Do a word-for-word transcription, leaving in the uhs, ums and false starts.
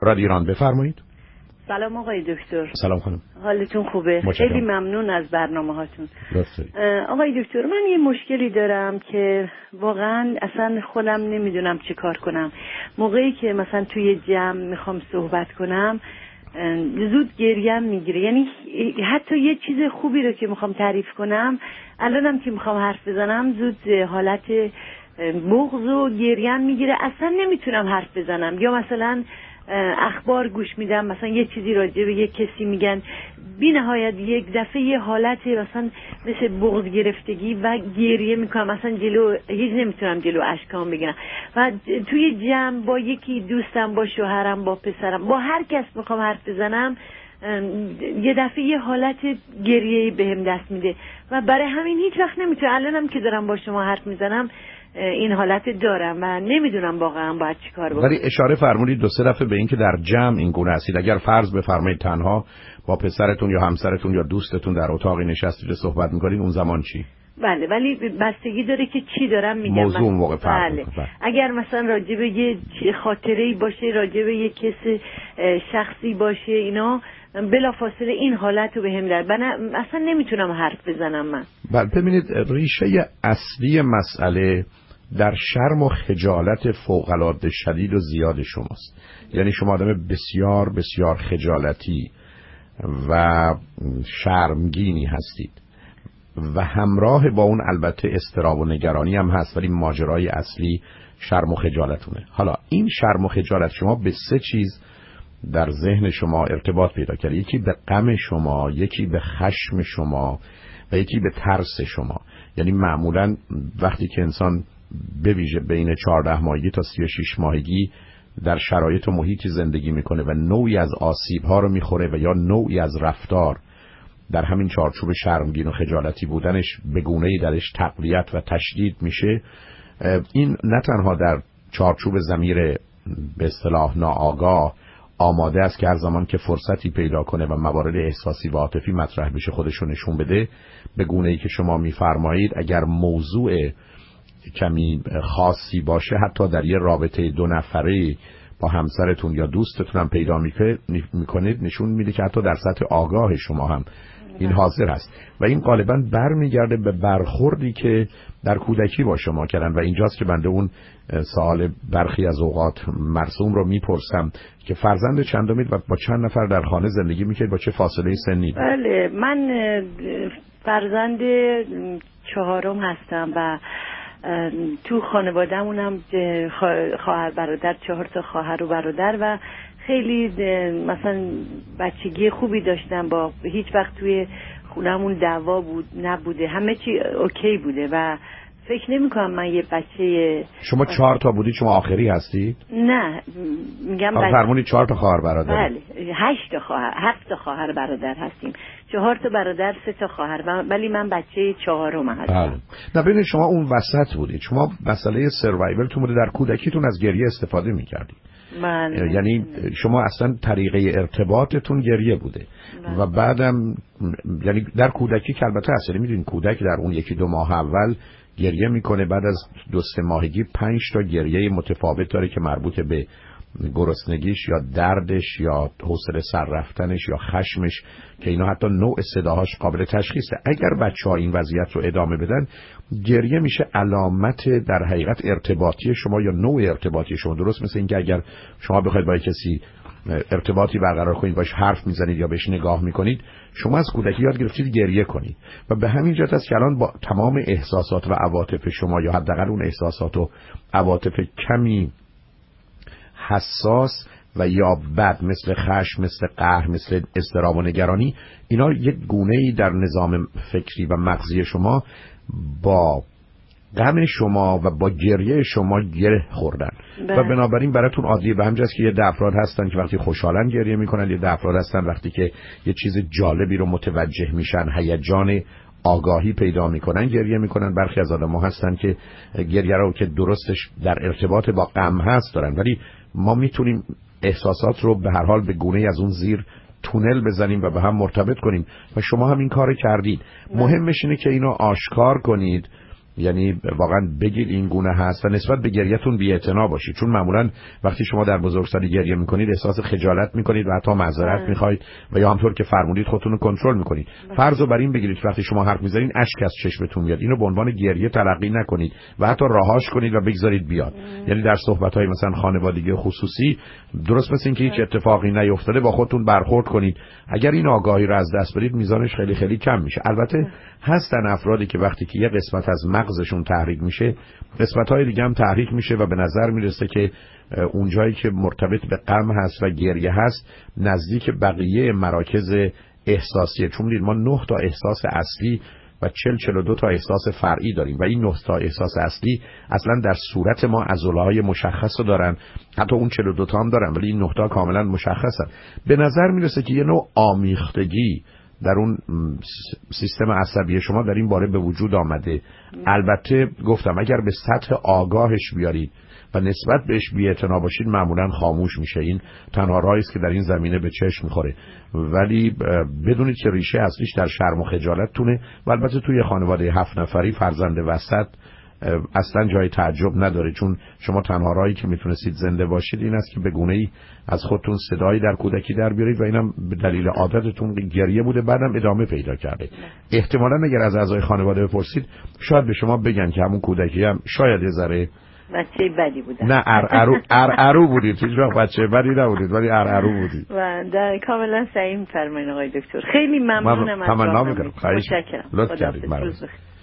رادیو ایران، بفرمایید. سلام آقای دکتر. سلام خانم. حالتون خوبه؟ متشکرم. خیلی ممنون از برنامه هاتون. درسته. آقای دکتر، من یه مشکلی دارم که واقعا اصلا خودم نمیدونم چه کار کنم. موقعی که مثلا توی جمع میخوام صحبت کنم زود گریم میگیره، یعنی حتی یه چیز خوبی رو که میخوام تعریف کنم الانم که میخوام حرف بزنم زود حالت بغض و گریم میگیره، اصلا نمیتونم حرف بزنم. یا مثلا اخبار گوش میدم، مثلا یه چیزی راجع به یه کسی میگن، بی نهایت یک دفعه یه حالت مثلا مثل بغض گرفتگی و گریه میکنم، مثلا جلو هیچ نمیتونم جلو اشکام بگیرم. و توی جمع با یکی دوستم، با شوهرم، با پسرم، با هر کس میخوام حرف بزنم یه دفعه یه حالت گریه بهم دست میده و برای همین هیچ وقت نمیتونم. الانم که دارم با شما حرف میزنم این حالت دارم و نمیدونم واقعا باید چی کار بکنم. ولی اشاره فرمودید دو سه دفعه به این که در جمع این گونه هستید. اگر فرض بفرمایید تنها با پسرتون یا همسرتون یا دوستتون در اتاقی نشستید و صحبت میکنید، اون زمان چی؟ بله، ولی بستگی داره که چی دارم میگم. موضوع اون موقع فرق بله. میکنه. اگر مثلا راجع به یه خاطره‌ای باشه، راجع به یه کس شخصی باشه، اینا بلافاصله این حالت رو بهم در بنا اصلا نمیتونم حرف بزنم من. بله، ببینید ریشه اصلی مسئله در شرم و خجالت فوق‌العاده شدید و زیاد شماست. یعنی شما آدم بسیار بسیار خجالتی و شرمگینی هستید و همراه با اون البته اضطراب و نگرانی هم هست، ولی ماجرای اصلی شرم و خجالتونه. حالا این شرم و خجالت شما به سه چیز در ذهن شما ارتباط پیدا کرده. یکی به غم شما، یکی به خشم شما و یکی به ترس شما. یعنی معمولا وقتی که انسان به ویژه بین چهارده ماهگی تا سی و شش ماهگی در شرایط و محیطی زندگی میکنه و نوعی از آسیب‌ها رو میخوره و یا نوعی از رفتار در همین چارچوب شرمگین و خجالتی بودنش به گونه‌ای درش تقویت و تشدید میشه، این نه تنها در چارچوب ضمیر به اصطلاح ناآگاه آماده است که هر زمان که فرصتی پیدا کنه و موارد احساسی و عاطفی مطرح بشه خودش رو نشون بده، به گونه‌ای که شما میفرمایید اگر موضوع کمی خاصی باشه، حتی در یه رابطه دو نفره با همسرتون یا دوستتون هم پیدا میکنید، نشون میده که حتی در سطح آگاه شما هم این حاضر هست و این غالبا برمیگرده به برخوردی که در کودکی با شما کردن و اینجاست که بنده اون سوال برخی از اوقات مرسوم رو میپرسم که فرزند چندمید و با چند نفر در خانه زندگی میکرد، با چه فاصله سنی؟ بله، من فرزند چهارم هستم و تو خانواده‌مونم خواهر برادر، چهار تا خواهر و برادر و خیلی مثلا بچگی خوبی داشتم، با هیچ وقت توی خونمون دعوا بود نبوده، همه چی اوکی بوده و فکر نمی کنم من یه بچه. شما چهار تا بودید، شما آخری هستی؟ نه میگم بچه... فرمونید چهار تا خواهر برادر. بله، هشت تا خواهر، هفت تا خواهر برادر هستیم، چهار تا برادر، سه تا خواهر، ولی من بچه چهارم هستم. بله. نه ببینید شما اون وسط بودید، شما مسئله سروایول تو بوده، در کودکیتون از گریه استفاده می‌کردید. بله. یعنی شما اصلا طریقه ارتباطتون گریه بوده. بله. و بعدم یعنی در کودکی که البته اصلا میدونید کودک در اون یکی دو ماه اول گریه میکنه، بعد از دو سه ماهگی پنج تا گریه متفاوت داره که مربوط به گرسنگیش یا دردش یا حوصله سر رفتنش یا خشمش که اینا حتی نوع صداهاش قابل تشخیصه. اگر بچه‌ها این وضعیت رو ادامه بدن، گریه میشه علامت در حقیقت ارتباطی شما یا نوع ارتباطی شما. درست مثل اینکه اگر شما بخواید با کسی ارتباطی برقرار کنید، باش حرف میزنید یا بهش نگاه میکنید، شما از کودکی یاد گرفتید گریه کنید و به همین جهت است که الان با تمام احساسات و عواطف شما یا حداقل اون احساسات و عواطف کمی حساس و یا بد مثل خشم، مثل قهر، مثل اضطراب و نگرانی، اینا یک گونه‌ای در نظام فکری و مغزی شما با غم شما و با گریه شما گره خوردن و بنابراین براتون عادیه. به همین جاست که یه ده افراد هستن که وقتی خوشحالن گریه میکنن، یه ده افراد هستن وقتی که یه چیز جالبی رو متوجه میشن، هیجان آگاهی پیدا میکنن گریه میکنن. برخی از آدم‌ها هستن که گریه رو که درستش در ارتباط با غم هست دارن، ولی ما میتونیم احساسات رو به هر حال به گونه‌ای از اون زیر تونل بزنیم و به هم مرتبط کنیم و شما هم این کارو کردید. مهمش اینه که اینو آشکار کنید یعنی واقعا بگید این گونه هست و نسبت به گریه‌تون بی‌اعتنا باشید، چون معمولا وقتی شما در بزرگسالی گریه میکنید احساس خجالت میکنید و حتی معذرت میخواید و یا همطور که فرمودید خودتون رو کنترل میکنید. فرض رو بر این بگیرید وقتی شما حرف میزنید اشک از چشمتون میاد، اینو به عنوان گریه تلقی نکنید و حتی رهاش کنید و بگذارید بیاد. یعنی در صحبت‌های مثلا خانوادگی خصوصی درست مثل اینکه هیچ اتفاقی نیفتاده با خودتون برخورد کنید. اگر این آگاهی رو از دست بدید میزانش خیلی خیلی کم میشه. البته هستن افرادی که وقتی که یه قسمت از مغزشون تحریک میشه قسمت‌های دیگه هم تحریک میشه و به نظر میرسه که اون جایی که مرتبط به غم هست و گریه هست نزدیک بقیه مراکز احساسیه، چون دید ما نه تا احساس اصلی و چل چل و دو تا احساس فرعی داریم و این نه تا احساس اصلی اصلا در صورت ما عضله‌های مشخص رو دارن، حتی اون چل و دو تا هم دارن ولی این نه تا کاملا مشخصن. به نظر میرسه که یه نوع آمیختگی در اون سیستم عصبی شما در این باره به وجود آمده. البته گفتم اگر به سطح آگاهش بیارید و نسبت بهش بی‌اعتنا باشید معمولا خاموش میشه. این تنها راهی است که در این زمینه به چشم میخوره، ولی بدونید که ریشه اصلیش در شرم و خجالتتونه و البته توی خانواده هفت نفری فرزند وسط اصلا جای تعجب نداره، چون شما تنها راهی که میتونستید زنده باشید این است که به گونه‌ای از خودتون صدایی در کودکی در بیارید و اینم به دلیل عادتتون گریه بوده بعدم ادامه پیدا کرده. احتمالاً اگر از اعضای خانواده بپرسید شاید به شما بگن که همون کودکی هم شاید یه ذره بچه بدی بودن. نه ارعرو ارعرو بودید، هیچ وقت بچه بدی نبودید ولی ارعرو بودید. و در کاملا صحیح می‌فرمایید آقای دکتر. خیلی ممنونم از تمنا می‌کنم. متشکرم. لطف کردید.